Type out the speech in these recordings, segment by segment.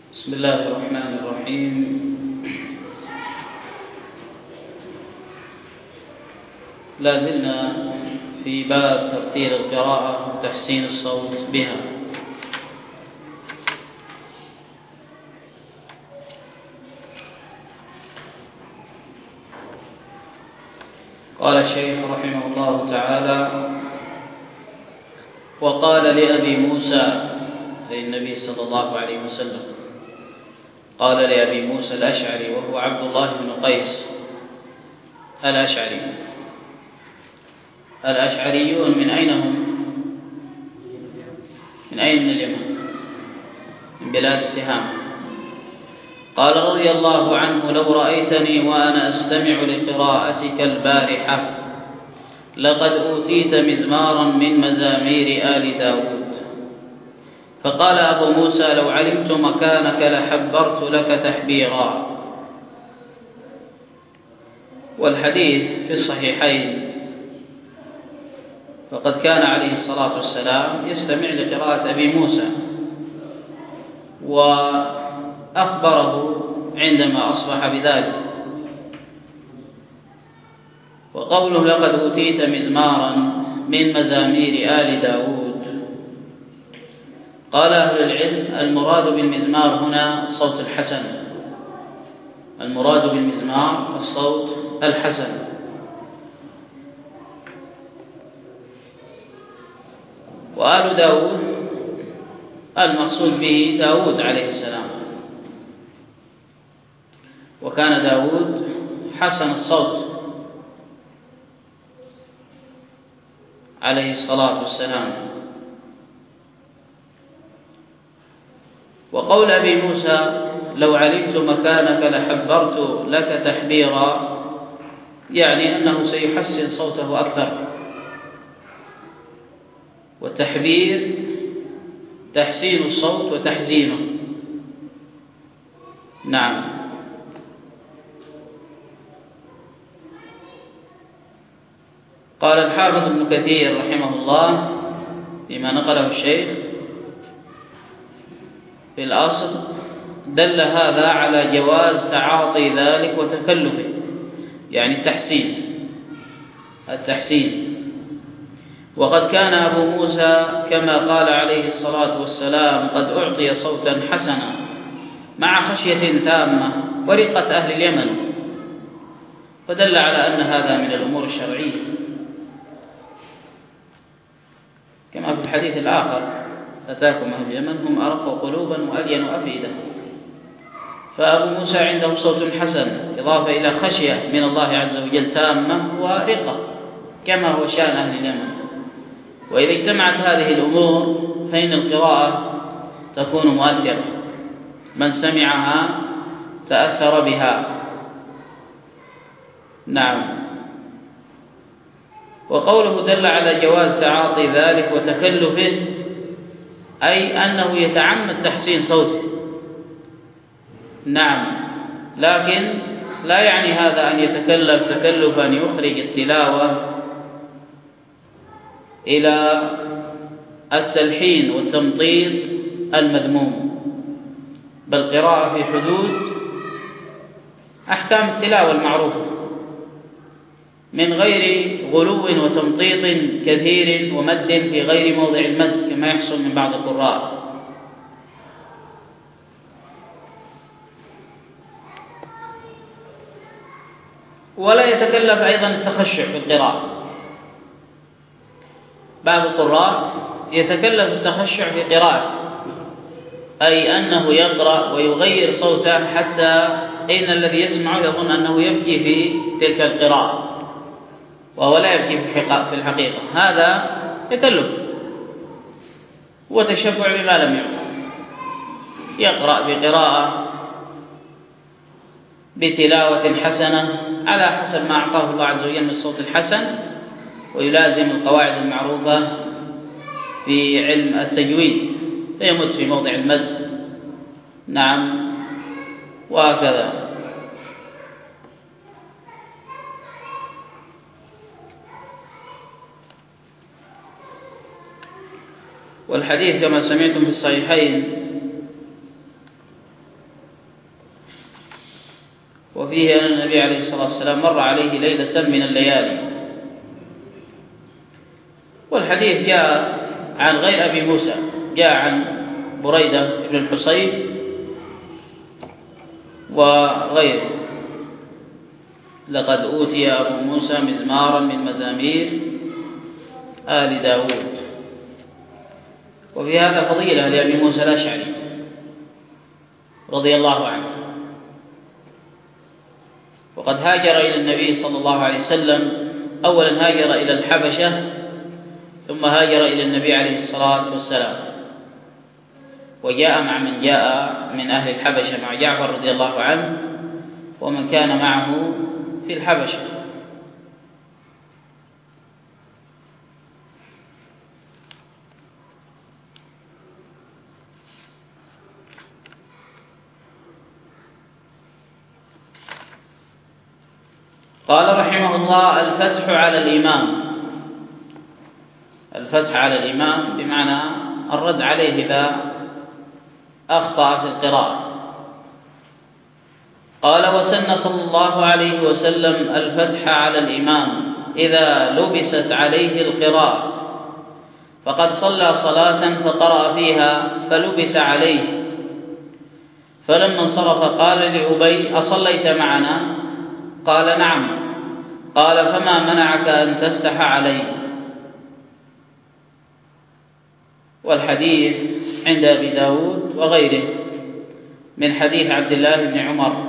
بسم الله الرحمن الرحيم. لا زلنا في باب ترتيل القراءة وتحسين الصوت بها. قال الشيخ رحمه الله تعالى: وقال لأبي موسى، أي النبي صلى الله عليه وسلم، قال لأبي موسى الأشعري وهو عبد الله بن قيس الأشعري. الأشعريون من أين هم؟ من أين؟ من اليمن، من بلاد التهام. قال رضي الله عنه: لو رأيتني وأنا أستمع لقراءتك البارحة لقد أوتيت مزمارا من مزامير آل داود. فقال أبو موسى: لو علمت مكانك لحبرت لك تحبيرا. والحديث في الصحيحين، فقد كان عليه الصلاة والسلام يستمع لقراءة أبي موسى، وأخبره عندما أصبح بذلك. وقوله لقد أوتيت مزمارا من مزامير آل داود، قال أهل العلم: المراد بالمزمار هنا الصوت الحسن، المراد بالمزمار الصوت الحسن. وآل داود المقصود به داود عليه السلام، وكان داود حسن الصوت عليه الصلاة والسلام. وقول أبي موسى: لو علمت مكانك لحبرت لك تحبيرا، يعني أنه سيحسن صوته أكثر. والتحبير تحسين الصوت وتحزينه. نعم. قال الحافظ ابن كثير رحمه الله فيما نقله الشيخ في الأصل: دل هذا على جواز تعاطي ذلك وتكلفه، يعني التحسين. وقد كان أبو موسى كما قال عليه الصلاة والسلام قد أعطي صوتا حسنا مع خشية تامة ورقة أهل اليمن، فدل على أن هذا من الأمور الشرعية، كما في الحديث الآخر: أتاكم أهل اليمن هم أرق قلوبا وألين أفئدة. فأبو موسى عنده صوت حسن إضافة إلى خشية من الله عز وجل تامة ورقة، كما هو شأن أهل اليمن. وإذا اجتمعت هذه الأمور فإن القراءة تكون مؤثرة، من سمعها تأثر بها. نعم. وقوله دل على جواز تعاطي ذلك وتكلفه، أي أنه يتعمد تحسين صوته. نعم، لكن لا يعني هذا أن يتكلف تكلفا يخرج التلاوة إلى التلحين والتمطيط المذموم، بل قراءة في حدود أحكام التلاوة المعروفة، من غير غلو وتمطيط كثير ومد في غير موضع المد كما يحصل من بعض القراء. ولا يتكلف أيضا التخشع في القراءة. بعض القراء يتكلف التخشع في قراءته، أي أنه يقرأ ويغير صوته حتى إن الذي يسمعه يظن أنه يبكي في تلك القراءة وهو لا يبكي في الحقيقة. هذا تكلف وتشفع بما لم يعطى. يقرأ بقراءة بتلاوة حسنة على حسب ما أعطاه الله عز وجل من الصوت الحسن، ويلازم القواعد المعروفة في علم التجويد، فيمد في موضع المد. نعم، وهكذا. والحديث كما سمعتم في الصحيحين وفيه أن النبي عليه الصلاة والسلام مر عليه ليلة من الليالي. والحديث جاء عن غير أبي موسى، جاء عن بريدة بن الحصيب وغيره: لقد أوتي أبو موسى مزمارا من مزامير آل داود. وفي هذا فضيلة لأبي موسى الأشعري رضي الله عنه، وقد هاجر إلى النبي صلى الله عليه وسلم. أولا هاجر إلى الحبشة، ثم هاجر إلى النبي عليه الصلاة والسلام، وجاء مع من جاء من أهل الحبشة مع جعفر رضي الله عنه ومن كان معه في الحبشة. قال رحمه الله: الفتح على الإمام. الفتح على الإمام بمعنى الرد عليه إذا أخطأ في القراءة. قال: وسن صلى الله عليه وسلم الفتح على الإمام إذا لبست عليه القراءة، فقد صلى صلاة فقرأ فيها فلبس عليه، فلما انصرف قال لأبي: أصليت معنا؟ قال: نعم. قال: فما منعك أن تفتح علي؟ والحديث عند أبي داود وغيره من حديث عبد الله بن عمر،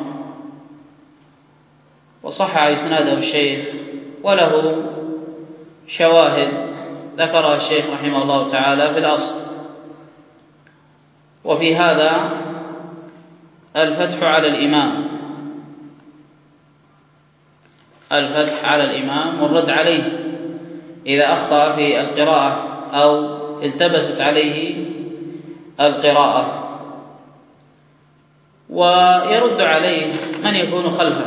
وصح إسناده الشيخ، وله شواهد ذكرها الشيخ رحمه الله تعالى في الأصل. وفي هذا الفتح على الإمام، الفتح على الإمام والرد عليه إذا أخطأ في القراءة أو التبست عليه القراءة، ويرد عليه من يكون خلفه،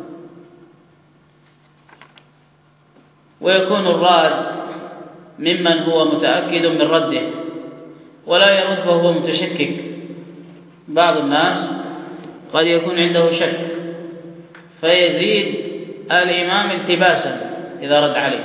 ويكون الراد ممن هو متأكد من رده ولا يرد وهو متشكك. بعض الناس قد يكون عنده شك فيزيد الإمام التباسا إذا رد عليه.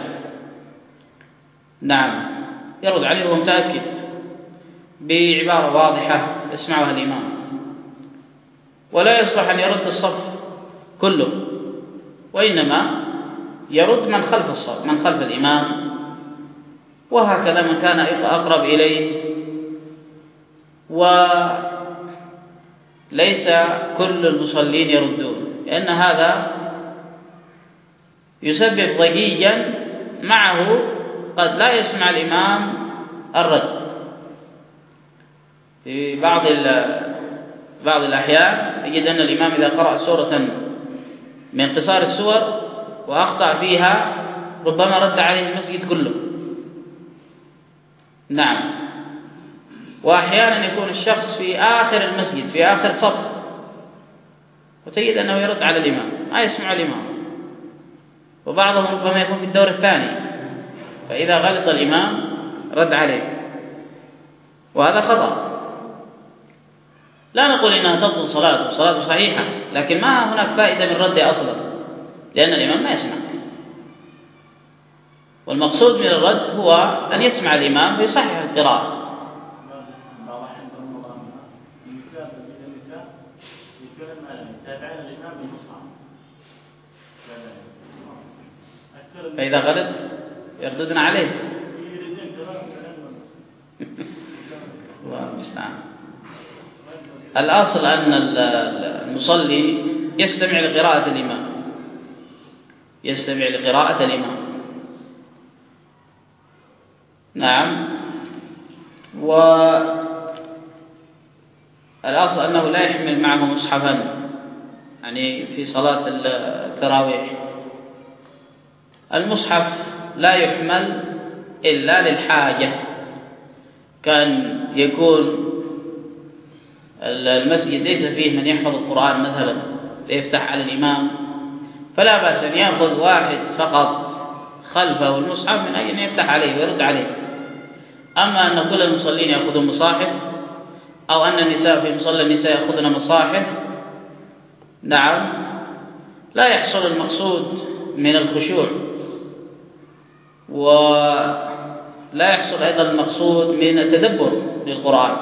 نعم، يرد عليه وهو متأكد بعبارة واضحة يسمعها الإمام، ولا يصلح أن يرد الصف كله، وإنما يرد من خلف الصف، من خلف الإمام، وهكذا من كان أقرب إليه. وليس كل المصلين يردون، لأن هذا يسبب ضجيجا معه، قد لا يسمع الإمام الرد. في بعض الأحيان يجد أن الإمام إذا قرأ سورة من قصار السور وأخطأ فيها ربما رد عليه المسجد كله. نعم، وأحيانا يكون الشخص في آخر المسجد في آخر صف، وتجد أنه يرد على الإمام، ما يسمع الإمام، وبعضهم ربما يكون في الدور الثاني، فإذا غلط الإمام رد عليه، وهذا خطأ. لا نقول إنها تبطل صلاته صحيحة، لكن ما هناك فائدة من رده أصلا، لأن الإمام ما يسمع. والمقصود من الرد هو أن يسمع الإمام فيصحح القراءة. فإذا غلط يرددنا عليه. الله المستعان. الأصل أن المصلي يستمع لقراءة الإمام، يستمع لقراءة الإمام. نعم، والأصل أنه لا يحمل معه مصحفا، يعني في صلاة التراويح المصحف لا يحمل إلا للحاجة، كان يكون المسجد ليس فيه من يحفظ القرآن مثلا ليفتح على الإمام، فلا بأس أن يأخذ واحد فقط خلفه المصحف من أجل أن يفتح عليه ويرد عليه. أما أن كل المصلين يأخذون مصاحف، أو أن النساء في مصلى النساء يأخذن مصاحف، نعم، لا يحصل المقصود من الخشوع، ولا يحصل أيضا المقصود من التدبر للقرآن.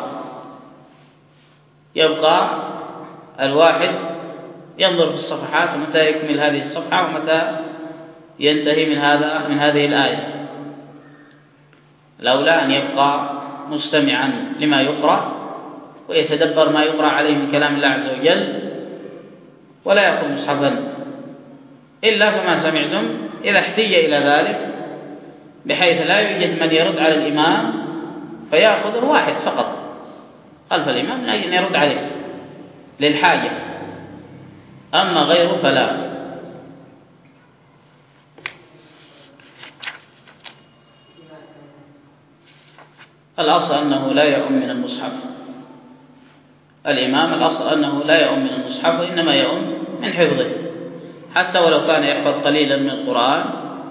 يبقى الواحد ينظر في الصفحات ومتى يكمل هذه الصفحة ومتى ينتهي من هذه الآية. الأولى أن يبقى مستمعا لما يقرأ ويتدبر ما يقرأ عليه من كلام الله عز وجل، ولا يأخذ مصحفا إلا كما سمعتم إذا احتج إلى ذلك، بحيث لا يوجد من يرد على الإمام فيأخذ واحد فقط خلف الإمام من أجل أن يرد عليه للحاجة، أما غيره فلا. الأصل أنه لا يؤم من المصحف، الإمام الأصل أنه لا يؤم من المصحف، وإنما يؤم من حفظه، حتى ولو كان يحفظ قليلا من القرآن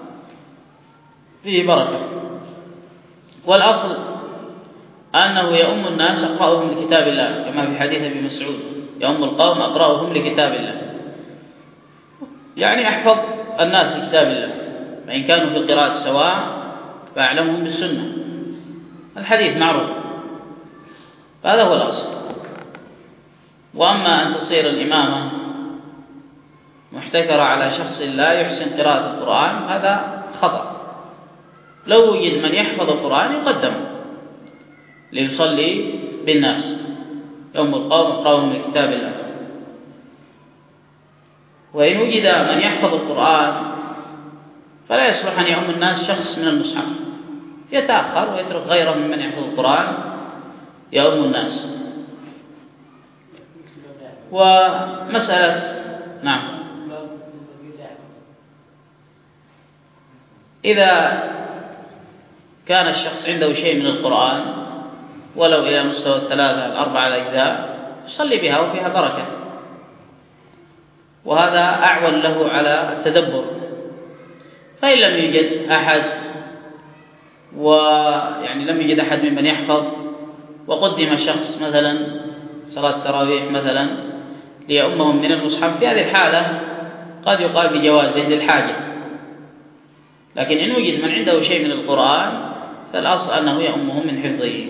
فيه بركة. والأصل أنه يؤم الناس أقرأهم لكتاب الله، كما في حديث ابن مسعود: يؤم القوم أقرأهم لكتاب الله، يعني أحفظ الناس لكتاب الله، فإن كانوا في القراءة سواء فأعلمهم بالسنة. الحديث معروف، هذا هو الأصل. وأما أن تصير الإمامة محتكرة على شخص لا يحسن قراءة القرآن هذا خطأ. لو وجد من يحفظ القرآن يقدم ليصلي بالناس، يؤم القوم أقرأهم لكتاب الله. وإن وجد من يحفظ القرآن فلا يصلح أن يؤم الناس شخص من المصحف، يتأخر ويترك غيره ممن يحفظ القرآن يؤم الناس. ومسألة نعم، إذا كان الشخص عنده شيء من القرآن ولو إلى مستوى 3-4 الأجزاء يصلي بها وفيها بركة، وهذا أعون له على التدبر. فإن لم يوجد أحد لم يوجد أحد ممن يحفظ، وقدم شخص مثلا صلاة التراويح مثلا ليؤمهم من المصحف، في هذه الحالة قد يقال بجوازه للحاجة. لكن إن وجد من عنده شيء من القرآن فالأصل أنه يؤمهم من حفظه.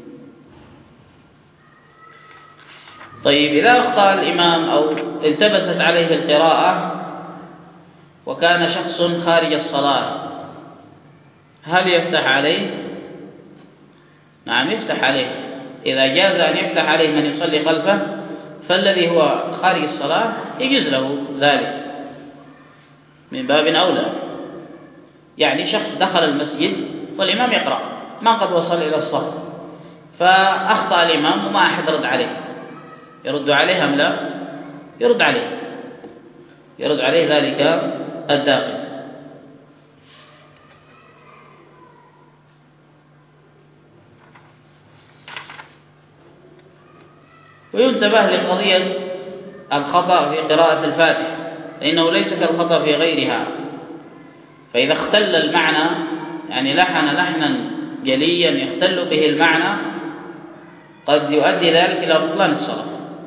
طيب، إذا أخطأ الإمام أو التبست عليه القراءة وكان شخص خارج الصلاة، هل يفتح عليه؟ نعم، يفتح عليه. إذا جاز أن يفتح عليه من يصلي خلفه فالذي هو خارج الصلاة يجوز له ذلك من باب أولى. يعني شخص دخل المسجد والإمام يقرأ، ما قد وصل إلى الصف، فأخطأ الإمام وما أحد رد عليه، يرد عليه أم لا؟ يرد عليه، يرد عليه ذلك الداخل. وينتبه لقضية الخطأ في قراءة الفاتحة، فإنه ليس كالخطأ في غيرها. فإذا اختل المعنى، يعني لحن لحنا جليا يختل به المعنى، قد يؤدي ذلك إلى بطلان الصلاة،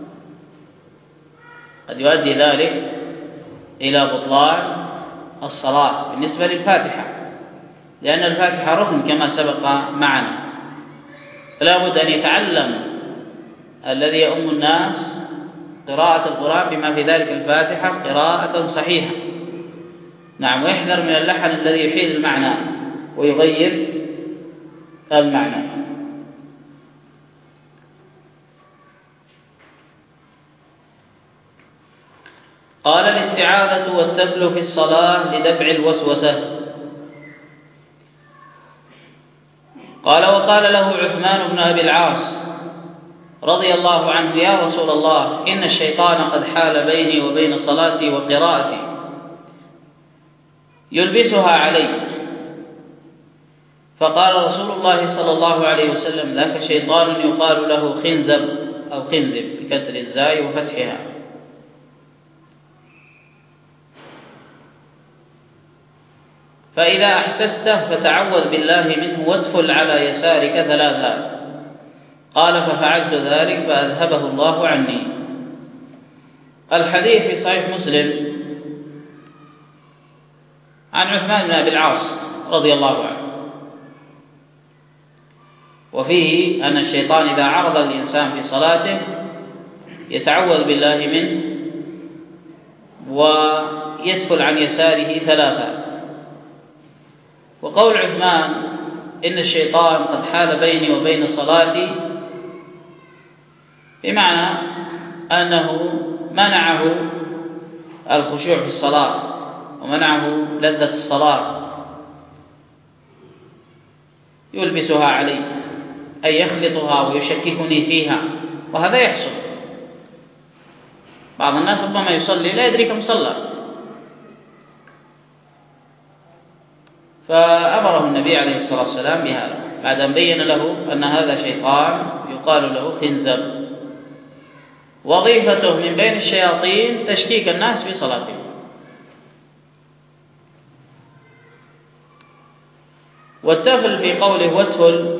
قد يؤدي ذلك إلى بطلان الصلاة بالنسبة للفاتحة، لأن الفاتحة ركن كما سبق معنا، فلا بد أن يتعلم الذي يؤم الناس قراءة القرآن بما في ذلك الفاتحة قراءة صحيحة. نعم، ويحذر من اللحن الذي يحيل المعنى ويغير المعنى. قال: الاستعاذة والتبل في الصلاة لدفع الوسوسة. قال: وقال له عثمان بن أبي العاص رضي الله عنه: يا رسول الله، إن الشيطان قد حال بيني وبين صلاتي وقراءتي يلبسها علي. فقال رسول الله صلى الله عليه وسلم: ذاك شيطان يقال له خنزب أو خنزب بكسر الزاي وفتحها. فإذا أحسسته فتعوذ بالله منه وادخل على يسارك 3. قال: ففعلت ذلك فأذهبه الله عني. الحديث في صحيح مسلم عن عثمان بن أبي العاص رضي الله عنه، وفيه أن الشيطان إذا عرض الإنسان في صلاته يتعوذ بالله منه ويدخل عن يساره 3. وقول عثمان إن الشيطان قد حال بيني وبين صلاتي بمعنى أنه منعه الخشوع في الصلاة ومنعه لذة الصلاة، يلبسها علي أي يخلطها ويشككني فيها، وهذا يحصل. بعض الناس ربما يصلي لا يدري كم صلى، فأمره النبي عليه الصلاة والسلام بهذا بعد أن بين له أن هذا شيطان يقال له خنزب، وظيفته من بين الشياطين تشكيك الناس في صلاتهم. والتفل في قوله واتفل،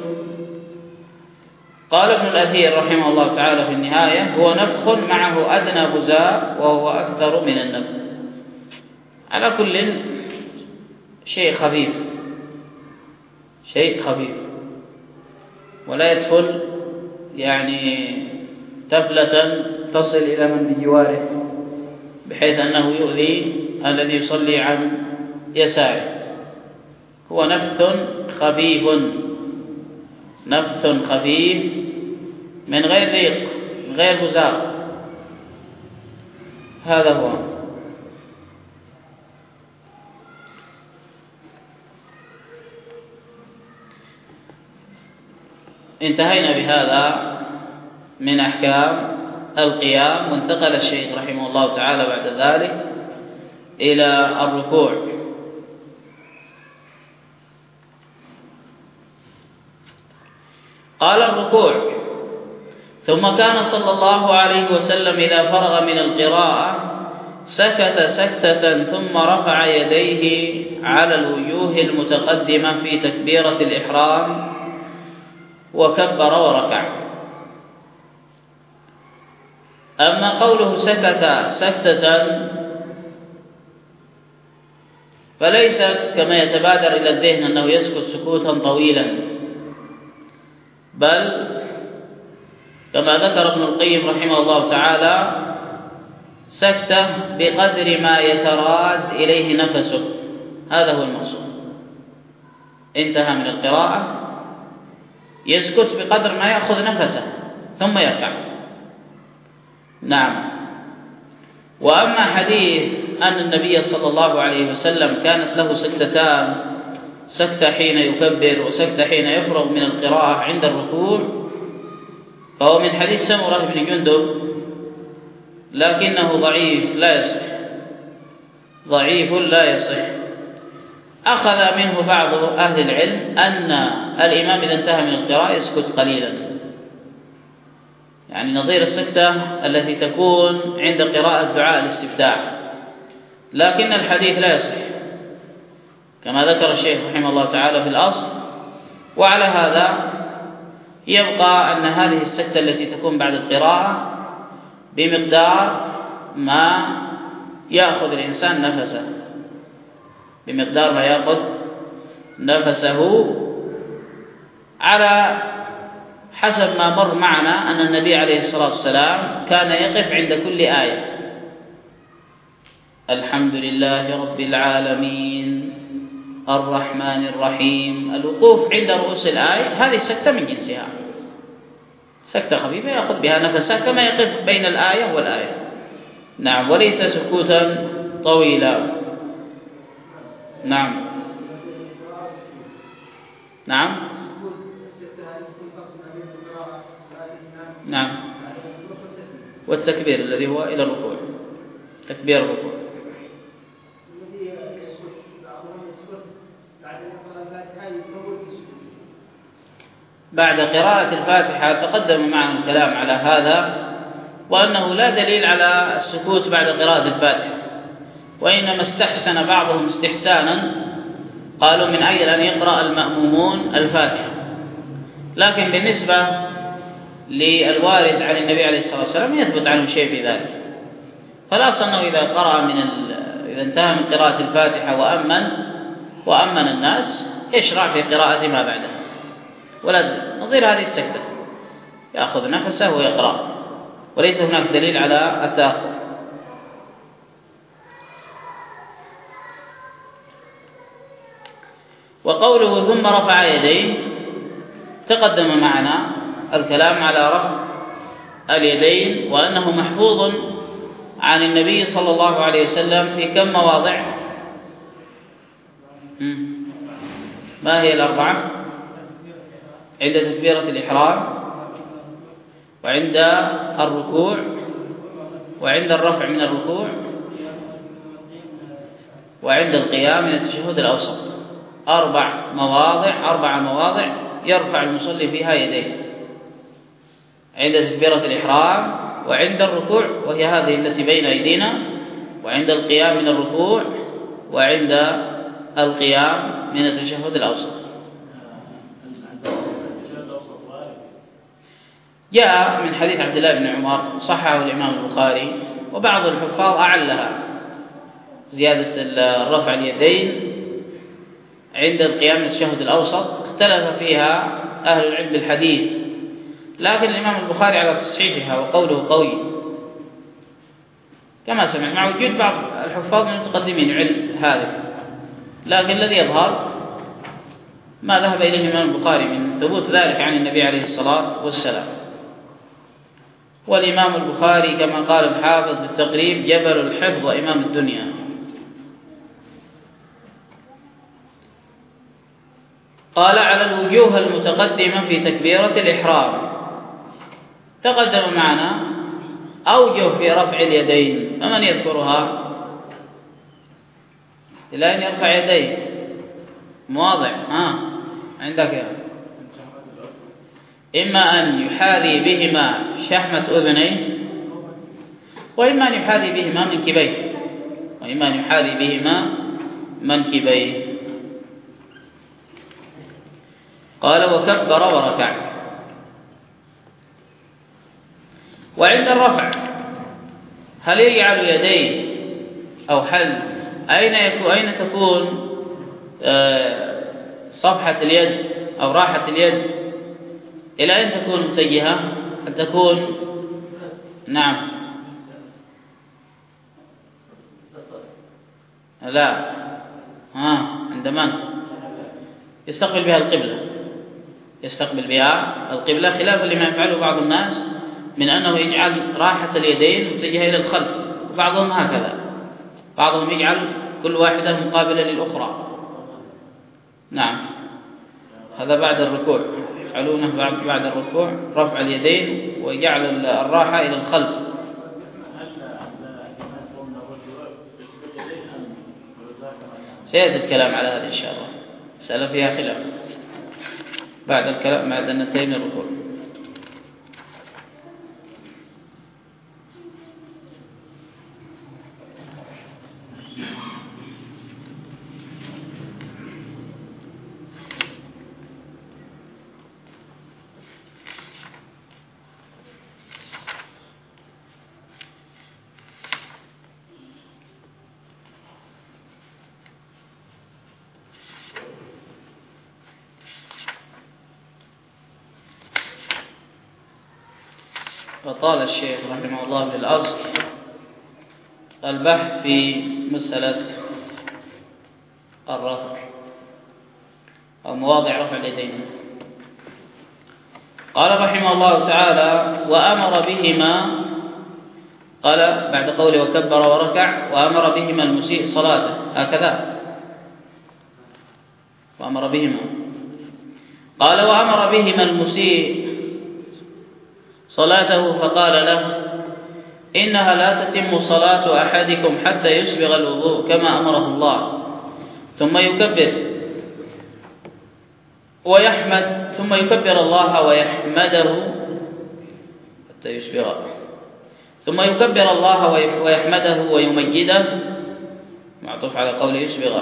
قال ابن الأثير رحمه الله تعالى في النهاية هو نفخ معه أدنى بزاء وهو أكثر من النفخ. على كل شيء خفيف، ولا يدخل يعني تفلة تصل إلى من بجواره بحيث أنه يؤذي الذي يصلي عن يساره. هو نفث خفيف من غير ريق، من غير بزاق، هذا هو. انتهينا بهذا من أحكام القيام، وانتقل الشيخ رحمه الله تعالى بعد ذلك إلى الركوع. قال الركوع: ثم كان صلى الله عليه وسلم إذا فرغ من القراءة سكت سكتة ثم رفع يديه على الوجوه المتقدمة في تكبيرة الإحرام وكبر وركع. أما قوله سكت سكتة فليس كما يتبادر إلى الذهن أنه يسكت سكوتا طويلا، بل كما ذكر ابن القيم رحمه الله تعالى سكتة بقدر ما يتراد إليه نفسه، هذا هو المقصود. انتهى من القراءة يسكت بقدر ما يأخذ نفسه ثم يركع. نعم. وأما حديث أن النبي صلى الله عليه وسلم كانت له سكتتان، سكتة حين يكبر وسكتة حين يفرغ من القراءة عند الركوع، فهو من حديث سمرة بن جندب، لكنه ضعيف لا يصح. أخذ منه بعض أهل العلم أن الإمام إذا انتهى من القراءة يسكت قليلا، يعني نظير السكتة التي تكون عند قراءة دعاء الاستفتاح، لكن الحديث لا يصح كما ذكر الشيخ رحمه الله تعالى في الأصل. وعلى هذا يبقى أن هذه السكتة التي تكون بعد القراءة بمقدار ما يأخذ الإنسان نفسه، على حسب ما مر معنا أن النبي عليه الصلاة والسلام كان يقف عند كل آية: الحمد لله رب العالمين الرحمن الرحيم. الوقوف عند رؤوس الآية هذه السكتة من جنسها، سكتة خفيفة يأخذ بها نفسه كما يقف بين الآية والآية. نعم، وليس سكوتا طويلا. نعم. والتكبير الذي هو إلى الركوع، تكبير الركوع. بعد قراءة الفاتحة تقدم معنا الكلام على هذا، وأنه لا دليل على السكوت بعد قراءة الفاتحة، وإنما استحسن بعضهم استحسانا، قالوا من أجل أن يقرأ المأمومون الفاتحة. لكن بالنسبة للوارد عن النبي عليه الصلاة والسلام يثبت عنه شيء في ذلك، فالأصل أنه إذا انتهى من قراءة الفاتحة وأمن وأمن الناس يشرع في قراءة ما بعده، ولا نظير هذه السكتة، يأخذ نفسه ويقرأ، وليس هناك دليل على التأخر. وقوله ثم رفع يديه، تقدم معنا الكلام على رفع اليدين، وأنه محفوظ عن النبي صلى الله عليه وسلم في كم مواضع؟ ما هي الأربعة؟ عند تكبيرة الإحرام، وعند الركوع، وعند الرفع من الركوع، وعند القيام من التشهد الأوسط. أربع مواضع يرفع المصلي فيها يديه: عند تكبيرة الإحرام، وعند الركوع وهي هذه التي بين أيدينا، وعند القيام من الركوع، وعند القيام من التشهد الأوسط. جاء من حديث عبد الله بن عمر صححه الإمام البخاري، وبعض الحفاظ أعلها زيادة الرفع اليدين عند القيام من التشهد الأوسط، اختلف فيها أهل العلم بالحديث، لكن الإمام البخاري على تصحيحها وقوله قوي كما سمع، مع وجود بعض الحفاظ من المتقدمين علم هذا، لكن الذي يظهر ما ذهب إليه الإمام البخاري من ثبوت ذلك عن النبي عليه الصلاة والسلام. والإمام البخاري كما قال الحافظ في التقريب جبل الحفظ وإمام الدنيا. قال على الوجوه المتقدمة في تكبيرة الإحرام، تقدم معنا أوجه في رفع اليدين، فمن يذكرها؟ إلى أن يرفع يديه مواضع عندك يا. إما أن يحاذي بهما شحمة أذنيه، وإما أن يحاذي بهما منكبيه. قال وكبر وركع. وعند الرفع هل يجعل يديه أو هل أين تكون صفحة اليد أو راحة اليد؟ إلى أين تكون متجهة؟ هل تكون نعم لا عند من يستقبل بها القبلة، خلافا لما يفعله بعض الناس من أنه يجعل راحة اليدين متجهة إلى الخلف، وبعضهم هكذا، بعضهم يجعل كل واحدة مقابلة للأخرى. نعم، هذا بعد الركوع، يفعلونه بعد الركوع رفع اليدين ويجعل الراحة إلى الخلف. سيأتي الكلام على هذا إن شاء الله، سأل فيها خلاف بعد الكلام بعد أن ننتهي من الركوع. وطال الشيخ رحمه الله في الأصل البحث في مسألة الرفع أو مواضع رفع اليدين. قال رحمه الله تعالى وأمر بهما، قال بعد قوله وكبر وركع وأمر بهما المسيء صلاته، هكذا وأمر بهما. قال وأمر بهما المسيء صلاته فقال له إنها لا تتم صلاة أحدكم حتى يسبغ الوضوء كما أمره الله، ثم يكبر ويحمد، ثم يكبر الله ويحمده حتى يسبغ، ثم يكبر الله ويحمده ويمجده، معطوف على قوله يسبغ،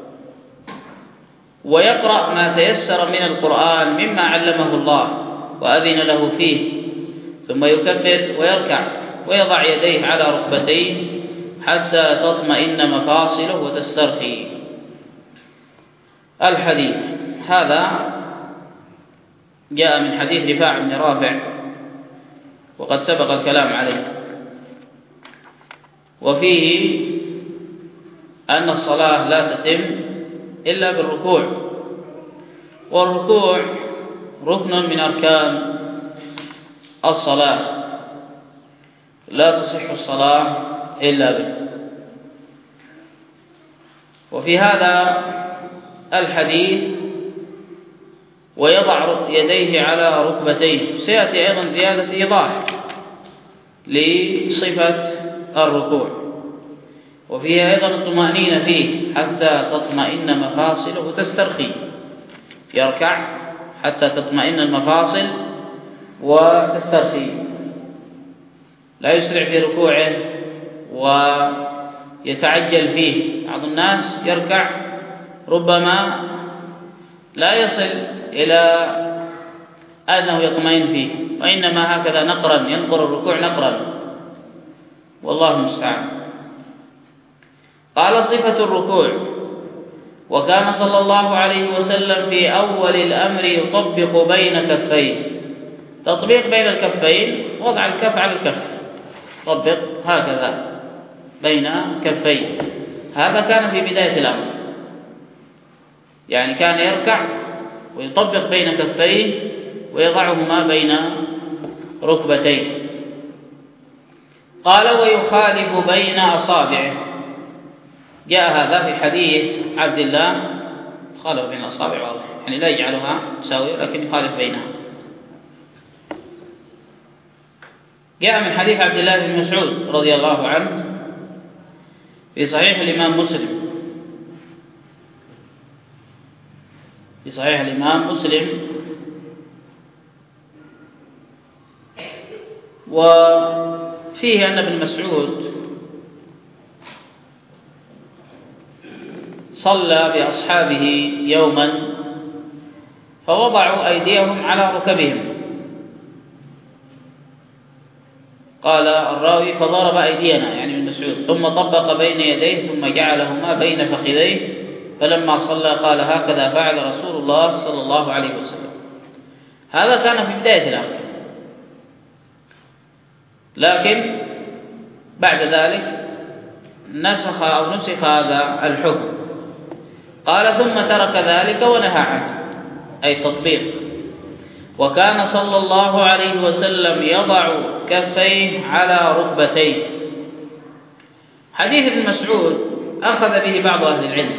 ويقرأ ما تيسر من القرآن مما علمه الله وأذن له فيه، ثم يكبر ويركع ويضع يديه على ركبتيه حتى تطمئن مفاصله وتسترخي. الحديث هذا جاء من حديث رفاعة بن رافع وقد سبق الكلام عليه، وفيه أن الصلاة لا تتم إلا بالركوع، والركوع ركن من أركان الصلاة، لا تصح الصلاة إلا به. وفي هذا الحديث ويضع يديه على ركبتيه، سيأتي أيضا زيادة إيضاح لصفة الركوع، وفيها أيضا الطمأنينة فيه حتى تطمئن مفاصله وتسترخي، يركع حتى تطمئن المفاصل وتسترخي، لا يسرع في ركوعه ويتعجل فيه. بعض الناس يركع ربما لا يصل إلى أنه يطمئن فيه، وإنما هكذا نقرا ينقر الركوع نقرا، والله المستعان. قال صفة الركوع: وكان صلى الله عليه وسلم في أول الأمر يطبق بين كفيه. تطبيق بين الكفين وضع الكف على الكف، طبق هكذا بين كفيه، هذا كان في بداية الأمر، يعني كان يركع ويطبق بين كفيه ويضعهما بين ركبتيه. قال: ويخالف بين أصابعه. جاء هذا في حديث عبد الله، خالف بين الأصابع واضح، يعني لا يجعلها مساوية لكن يخالف بينها. جاء من حديث عبد الله بن مسعود رضي الله عنه في صحيح الإمام مسلم، في صحيح الإمام مسلم، وفيه أن ابن مسعود صلى بأصحابه يوما فوضعوا أيديهم على ركبهم. قال الراوي: فضرب أيدينا، يعني ابن مسعود، ثم طبق بين يديه ثم جعلهما بين فخذيه، فلما صلى قال: هكذا فعل رسول الله صلى الله عليه وسلم. هذا كان في بداية الأمر، لكن بعد ذلك نسخ هذا الحكم. قال: ثم ترك ذلك ونهى عنه، أي التطبيق. وكان صلى الله عليه وسلم يضع كفيه على ركبتيه. حديث ابن مسعود أخذ به بعض أهل العلم،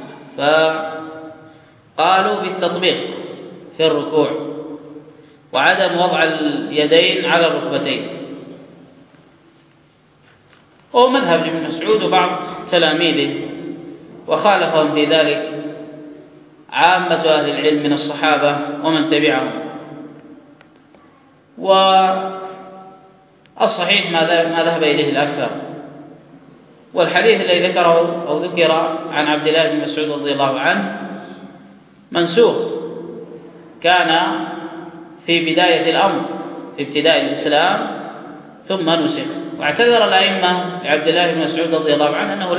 فقالوا بالتطبيق في الركوع وعدم وضع اليدين على الركبتين، هو مذهب ابن مسعود وبعض تلاميذه، وخالفهم في ذلك عامة أهل العلم من الصحابة ومن تبعهم. والصحيح ما ذهب إليه الأكثر، والحديث الذي ذكره أو ذكر عن عبد الله بن مسعود رضي الله عنه منسوخ، كان في بداية الأمر في ابتداء الإسلام ثم نسخ. واعتذر الأئمة لعبد الله بن مسعود رضي الله عنه أنه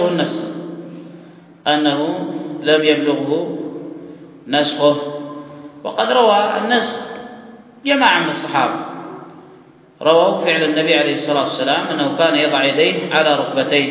لم يبلغه نسخه، وقد روى النسخ جماعة من الصحابة، رووا فعل النبي عليه الصلاة والسلام أنه كان يضع يديه على ركبتيه.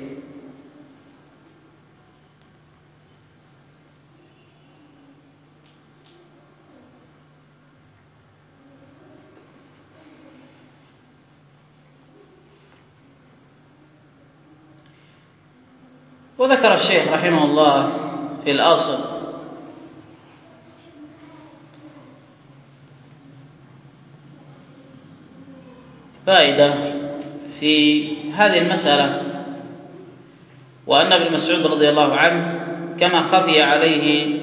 وذكر الشيخ رحمه الله في الأصل فائدة في هذه المسألة، وأن ابن مسعود رضي الله عنه كما خفي عليه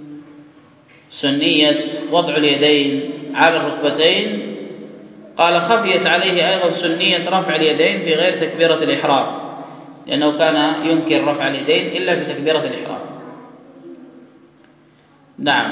سنية وضع اليدين على الركبتين، قال خفيت عليه أيضا سنية رفع اليدين في غير تكبيرة الإحرام، لأنه كان ينكر رفع اليدين إلا في تكبيرة الإحرام. نعم.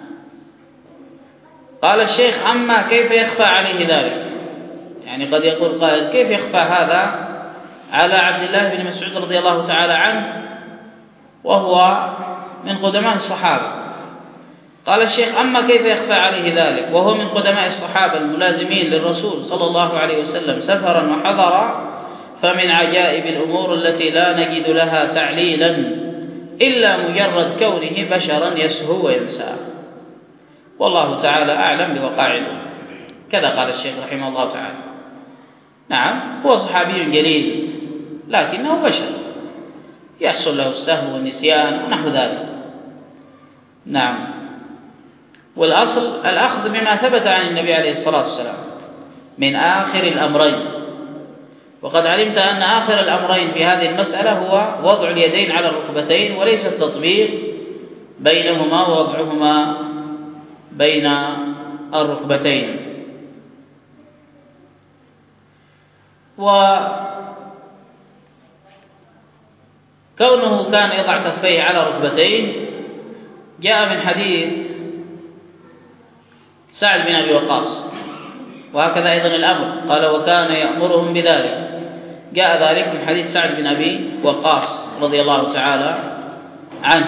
قال الشيخ: أما كيف يخفى عليه ذلك؟ يعني قد يقول قائل: كيف يخفى هذا على عبد الله بن مسعود رضي الله تعالى عنه وهو من قدماء الصحابة. قال الشيخ: أما كيف يخفى عليه ذلك وهو من قدماء الصحابة الملازمين للرسول صلى الله عليه وسلم سفرا وحضرا، فمن عجائب الأمور التي لا نجد لها تعليلا إلا مجرد كونه بشرا يسهو وينسى، والله تعالى أعلم بوقائع الأمور. كذا قال الشيخ رحمه الله تعالى. نعم، هو صحابي جليل لكنه بشر يحصل له السهو والنسيان ونحو ذلك. نعم، والأصل الأخذ بما ثبت عن النبي عليه الصلاة والسلام من آخر الأمرين، وقد علمت أن آخر الأمرين في هذه المسألة هو وضع اليدين على الركبتين، وليس التطبيق بينهما ووضعهما بين الركبتين. وكونه كان يضع كفيه على ركبتين جاء من حديث سعد بن أبي وقاص، وهكذا أيضا الأمر قال: وكان يأمرهم بذلك. جاء ذلك من حديث سعد بن أبي وقاص رضي الله تعالى عنه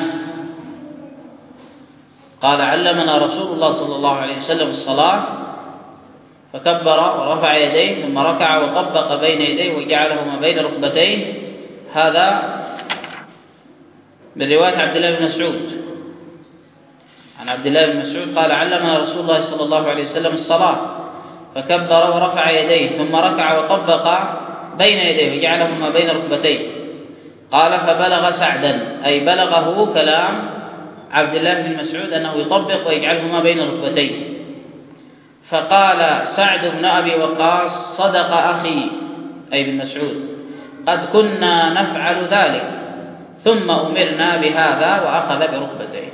قال: علمنا رسول الله صلى الله عليه وسلم الصلاة فكبر ورفع يديه ثم ركع وطبق بين يديه وجعلهما بين ركبتيه. هذا من رواية عبد الله بن مسعود. عن عبد الله بن مسعود قال: علمنا رسول الله صلى الله عليه وسلم الصلاة فكبر ورفع يديه ثم ركع وطبق بين يديه وجعلهما بين ركبتيه. قال: فبلغ سعدا، أي بلغه كلام عبد الله بن مسعود أنه يطبق ويجعلهما بين ركبتيه. فقال سعد بن أبي وقاص: صدق أخي أي بن مسعود، قد كنا نفعل ذلك ثم أمرنا بهذا، وأخذ بركبتيه.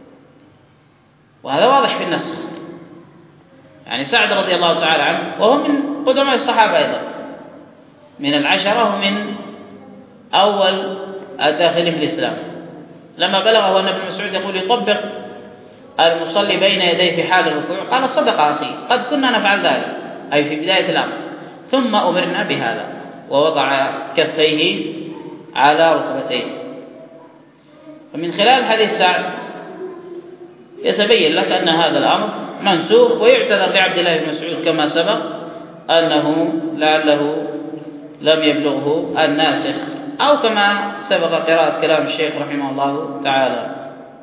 وهذا واضح في النسخ، يعني سعد رضي الله تعالى عنه وهو من قدماء الصحابة أيضا، من العشرة ومن أول الداخلين في الإسلام، لما بلغه أن ابن مسعود يقول يطبق المصلي بين يديه في حال الركوع قال: صدق أخي، قد كنا نفعل ذلك، أي في بداية الأمر، ثم أمرنا بهذا، ووضع كفيه على ركبتيه. فمن خلال حديث سعد يتبين لك أن هذا الأمر منسوخ، ويعتذر لعبد الله بن مسعود كما سبق أنه لعله لم يبلغه الناسخ، أو كما سبق قراءة كلام الشيخ رحمه الله تعالى.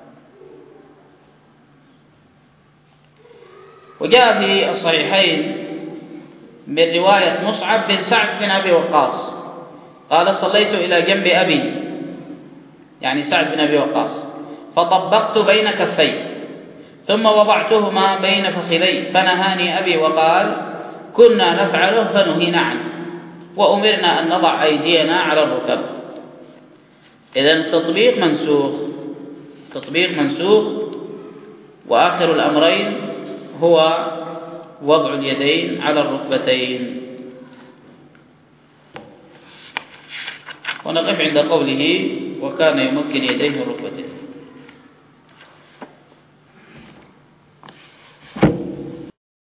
وجاء في الصحيحين من رواية مصعب بن سعد بن أبي وقاص قال: صليت إلى جنب أبي، يعني سعد بن أبي وقاص، فطبقت بين كفي ثم وضعتهما بين فخذي، فنهاني أبي وقال: كنا نفعله فنهينا عنه، وأمرنا أن نضع أيدينا على الركب. إذن التطبيق منسوخ، وآخر الأمرين هو وضع اليدين على الركبتين. ونقف عند قوله: وكان يمكن يديه من ركبتين.